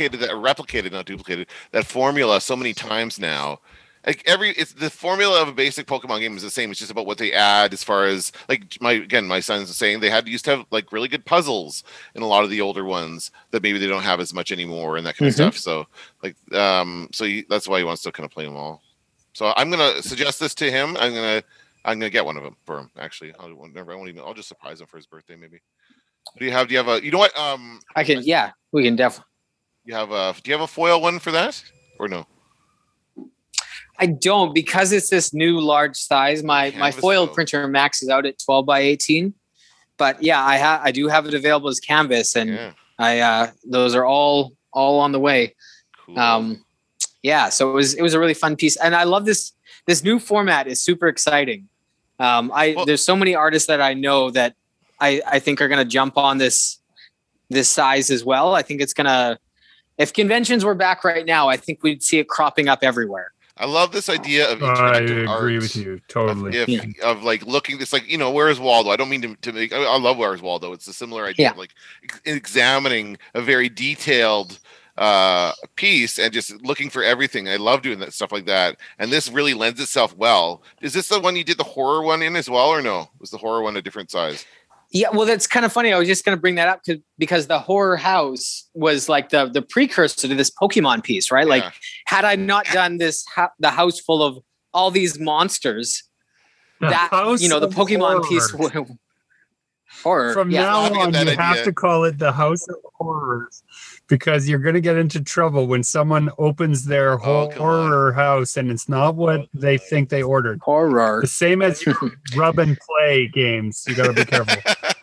replicated that formula so many times now. Like it's the formula of a basic Pokemon game is the same. It's just about what they add as far as like my son's saying they used to have like really good puzzles in a lot of the older ones that maybe they don't have as much anymore and that kind of stuff. So like that's why he wants to kind of play them all. So I'm gonna suggest this to him. I'm gonna get one of them for him. Actually, I'll just surprise him for his birthday maybe. Do you have a? You know what? I can. Yeah, we can definitely. Do you have a foil one for that or no? I don't, because it's this new large size. My foil printer maxes out at 12 by 18. But yeah, I do have it available as canvas, and those are all on the way. Cool. So it was a really fun piece, and I love this new format is super exciting. There's so many artists that I know that I think are going to jump on this size as well. I think it's going to, if conventions were back right now, I think we'd see it cropping up everywhere. I love this idea of I interactive art. agree with you totally. Of like looking, it's like, Where's Waldo? I don't mean to make. I love Where's Waldo. It's a similar idea of like examining a very detailed piece and just looking for everything. I love doing that stuff like that, and this really lends itself well. Is this the one you did the horror one in as well, or no? Was the horror one a different size? Yeah, well, that's kind of funny. I was just going to bring that up because the horror house was like the precursor to this Pokemon piece, right? Like, had I not done this, the house full of all these monsters, the Pokemon piece would horror. From now on, you have to call it the House of Horrors, because you're going to get into trouble when someone opens their horror house and it's not what they think they ordered. Horror. The same as rub and play games. You got to be careful.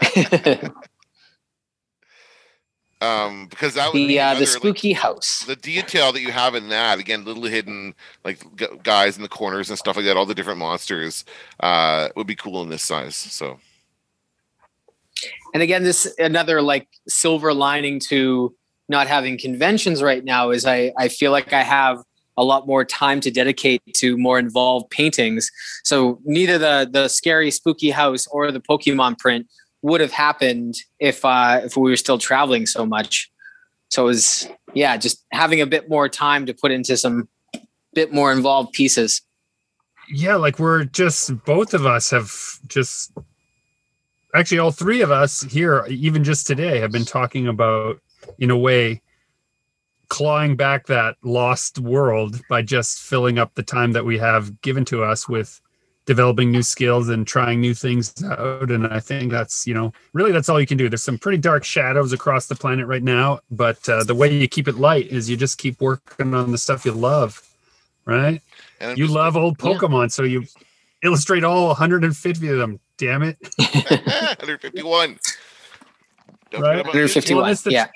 Because that would be the spooky house. The detail that you have in that, again, little hidden like guys in the corners and stuff like that, all the different monsters would be cool in this size. So. And again, this another like silver lining to not having conventions right now is I feel like I have a lot more time to dedicate to more involved paintings. So neither the scary spooky house or the Pokemon print would have happened if we were still traveling so much. So it was, just having a bit more time to put into some bit more involved pieces. Yeah, like both of us have just, actually all three of us here, even just today, have been talking about, in a way, clawing back that lost world by just filling up the time that we have given to us with developing new skills and trying new things out. And I think that's, really that's all you can do. There's some pretty dark shadows across the planet right now, but the way you keep it light is you just keep working on the stuff you love, right? You love old Pokemon, so you illustrate all 150 of them. Damn it. 151. Right? 151,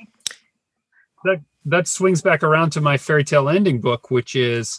That swings back around to my fairy tale ending book, which is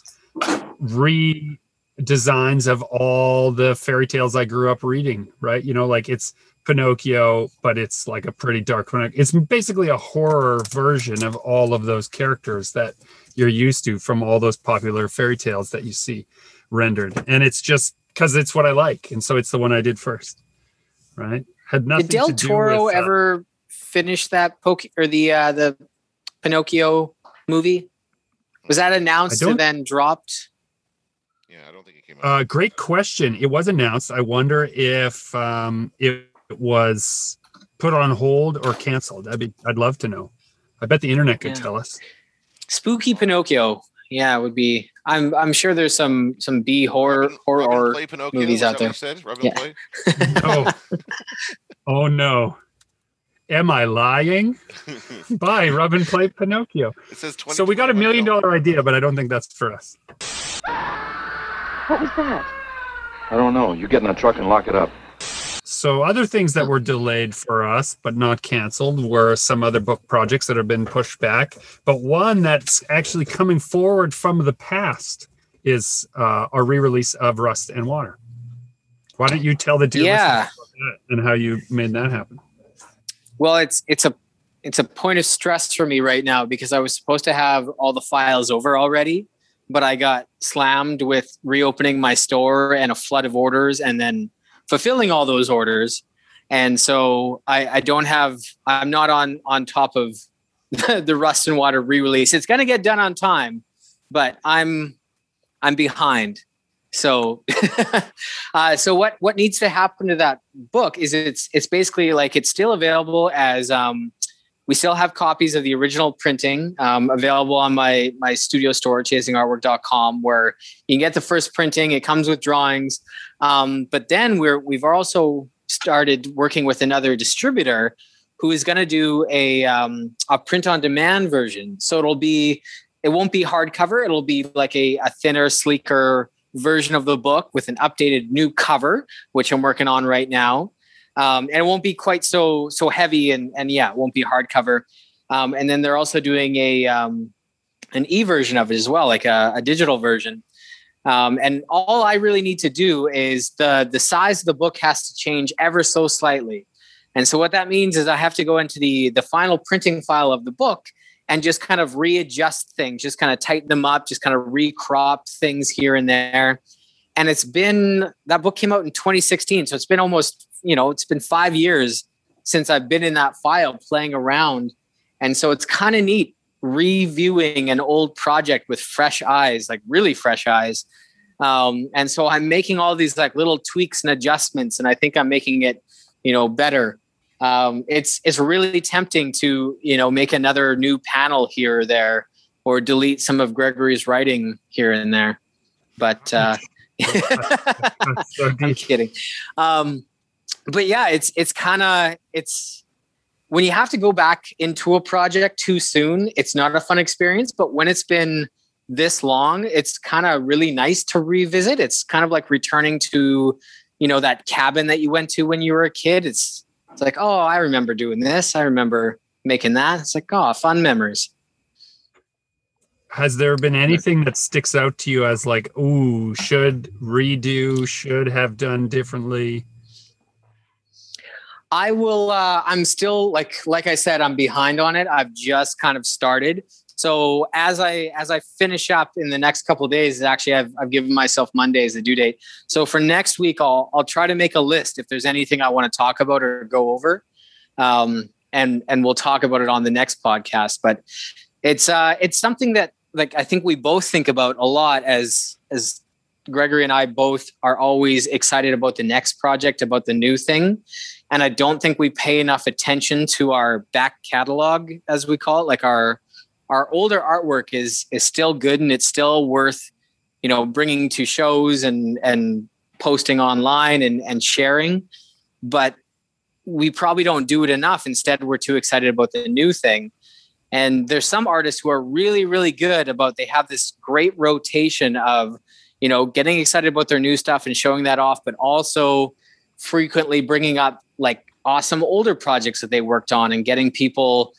redesigns of all the fairy tales I grew up reading, right? Like it's Pinocchio, but it's like a pretty dark one. It's basically a horror version of all of those characters that you're used to from all those popular fairy tales that you see rendered. And it's just because it's what I like. And so it's the one I did first, right? Had nothing Did Del to do Toro with, ever finish that the Pinocchio movie? Was that announced and then dropped? Yeah, I don't think it came out. Great question. It was announced. I wonder if it was put on hold or canceled. I'd love to know. I bet the internet could tell us. Spooky Pinocchio. Yeah, it would be. I'm sure there's some B horror movies out there. No. Oh no. Am I lying? Bye, Rub and Play Pinocchio. It says so we got $1 million idea, but I don't think that's for us. What was that? I don't know. You get in that truck and lock it up. So other things that were delayed for us, but not canceled, were some other book projects that have been pushed back. But one that's actually coming forward from the past is our re-release of Rust and Water. Why don't you tell the dear listeners about that and how you made that happen? Well, it's a point of stress for me right now because I was supposed to have all the files over already, but I got slammed with reopening my store and a flood of orders and then fulfilling all those orders. And so I'm not on top of the Rust and Water re-release. It's going to get done on time, but I'm behind. So, so what needs to happen to that book is it's basically like it's still available as we still have copies of the original printing available on my studio store, chasingartwork.com, where you can get the first printing. It comes with drawings, but then we've also started working with another distributor who is going to do a print on demand version. So it won't be hardcover. It'll be like a thinner, sleeker version of the book with an updated new cover, which I'm working on right now. And it won't be quite so heavy and it won't be hardcover. And then they're also doing an e-version of it as well, like a digital version. And all I really need to do is the size of the book has to change ever so slightly. And so what that means is I have to go into the final printing file of the book and just kind of readjust things, just kind of tighten them up, just kind of recrop things here and there. And that book came out in 2016. So it's been almost, it's been 5 years since I've been in that file playing around. And so it's kind of neat reviewing an old project with fresh eyes, like really fresh eyes. And so I'm making all these like little tweaks and adjustments, and I think I'm making it, better. It's really tempting to, make another new panel here or there, or delete some of Gregory's writing here and there. But I'm kidding. But yeah, it's when you have to go back into a project too soon, it's not a fun experience. But when it's been this long, it's kind of really nice to revisit. It's kind of like returning to, that cabin that you went to when you were a kid. It's like, oh, I remember doing this. I remember making that. It's like, oh, fun memories. Has there been anything that sticks out to you as like, ooh, should have done differently? I will, I'm still like I said, I'm behind on it. I've just kind of started. So as I finish up in the next couple of days, actually I've given myself Monday as the due date. So for next week, I'll try to make a list if there's anything I want to talk about or go over. And we'll talk about it on the next podcast. But it's something that like I think we both think about a lot as Gregory and I both are always excited about the next project, about the new thing. And I don't think we pay enough attention to our back catalog, as we call it. Like our older artwork is still good, and it's still worth, bringing to shows and posting online and sharing. But we probably don't do it enough. Instead, we're too excited about the new thing. And there's some artists who are really, really good they have this great rotation of, getting excited about their new stuff and showing that off, but also frequently bringing up like awesome older projects that they worked on and getting people,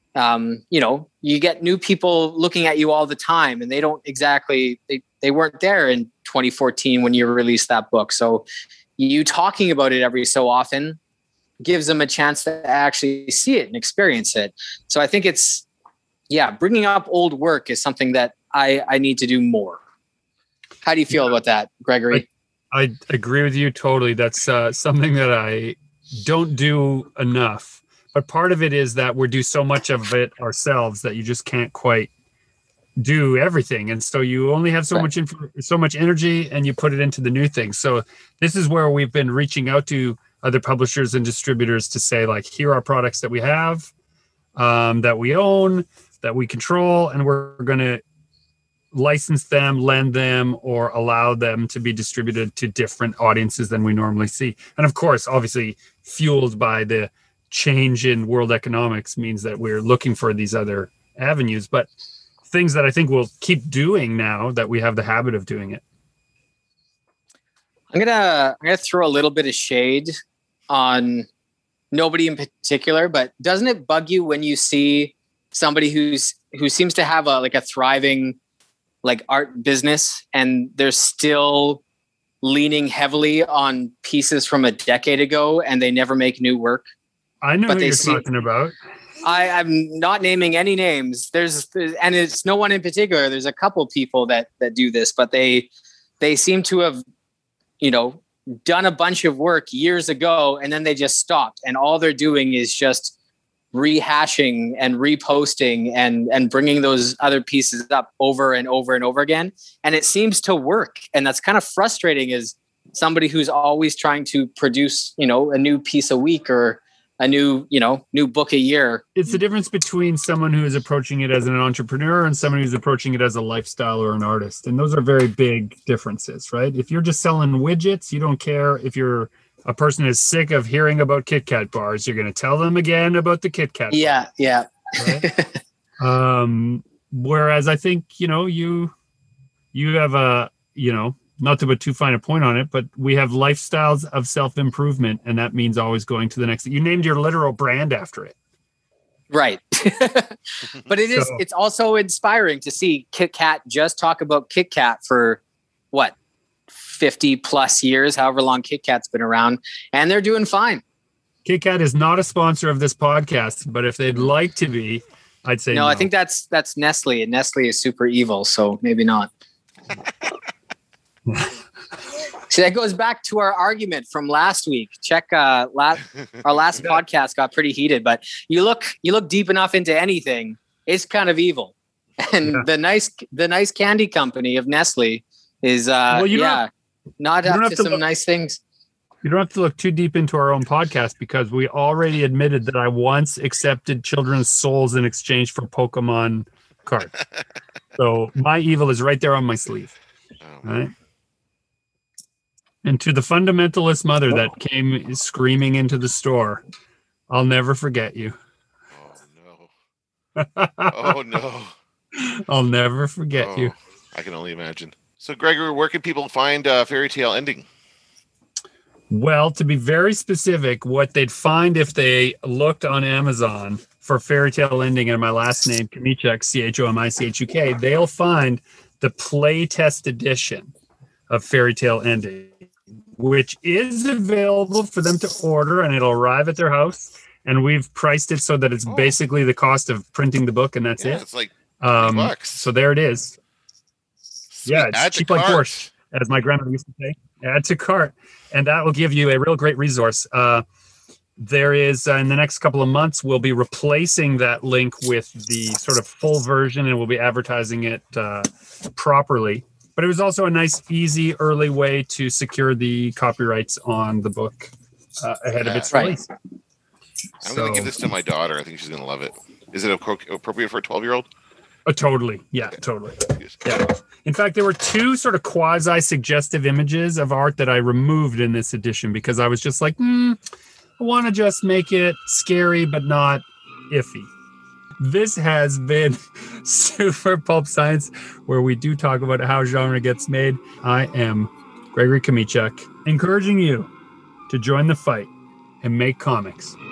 you get new people looking at you all the time, and they don't exactly, they weren't there in 2014 when you released that book. So you talking about it every so often gives them a chance to actually see it and experience it. So I think bringing up old work is something that I need to do more. How do you feel about that, Gregory? I agree with you totally. That's something that I don't do enough. But part of it is that we do so much of it ourselves that you just can't quite do everything. And so you only have so much energy, and you put it into the new thing. So this is where we've been reaching out to other publishers and distributors to say, like, here are products that we have, that we own, that we control, and we're going to license them, lend them, or allow them to be distributed to different audiences than we normally see. And of course, obviously fueled by the change in world economics means that we're looking for these other avenues, but things that I think we'll keep doing now that we have the habit of doing it. I'm gonna throw a little bit of shade on nobody in particular, but doesn't it bug you when you see somebody who seems to have a thriving like art business, and they're still leaning heavily on pieces from a decade ago, and they never make new work? I know what you're talking about. I'm not naming any names. And it's no one in particular. There's a couple people that do this, but they seem to have, done a bunch of work years ago, and then they just stopped, and all they're doing is just rehashing and reposting and bringing those other pieces up over and over and over again. And it seems to work. And that's kind of frustrating as somebody who's always trying to produce, a new piece a week or a new book a year. It's the difference between someone who is approaching it as an entrepreneur and someone who's approaching it as a lifestyle or an artist. And those are very big differences, right? If you're just selling widgets, you don't care. If you're a person who's sick of hearing about Kit Kat bars, you're going to tell them again about the Kit Kat bar. Yeah. Right? Whereas I think, you have a, not to put too fine a point on it, but we have lifestyles of self-improvement, and that means always going to the next. You named your literal brand after it. Right. But it's also inspiring to see Kit Kat just talk about Kit Kat for 50 plus years, however long Kit Kat's been around, and they're doing fine. Kit Kat is not a sponsor of this podcast, but if they'd like to be, I'd say no. I think that's Nestle, and Nestle is super evil, so maybe not. See, that goes back to our argument from last week. Check our last podcast got pretty heated, but you look deep enough into anything, it's kind of evil. And the nice candy company of Nestle is not up to some nice things. You don't have to look too deep into our own podcast because we already admitted that I once accepted children's souls in exchange for Pokemon cards. So my evil is right there on my sleeve. Right? And to the fundamentalist mother that came screaming into the store, I'll never forget you. Oh, no. Oh, no. I'll never forget you. I can only imagine. So, Gregory, where can people find Fairy Tale Ending? Well, to be very specific, what they'd find if they looked on Amazon for Fairy Tale Ending and my last name, Chomichuk, Chomichuk, they'll find the playtest edition of Fairy Tale Ending, which is available for them to order, and it'll arrive at their house. And we've priced it so that it's basically the cost of printing the book, and that's it. It's like $20. So there it is. Sweet. Yeah, it's cheap like Porsche, as my grandmother used to say. Add to cart, and that will give you a real great resource. There is, in the next couple of months, we'll be replacing that link with the sort of full version, and we'll be advertising it properly. But it was also a nice, easy, early way to secure the copyrights on the book ahead of its release. I'm going to give this to my daughter. I think she's going to love it. Is it appropriate for a 12-year-old? Totally. Yeah, totally. Yeah. In fact, there were two sort of quasi-suggestive images of art that I removed in this edition because I was just like, I want to just make it scary but not iffy. This has been Super Pulp Science, where we do talk about how genre gets made. I am Gregory Chomichuk, encouraging you to join the fight and make comics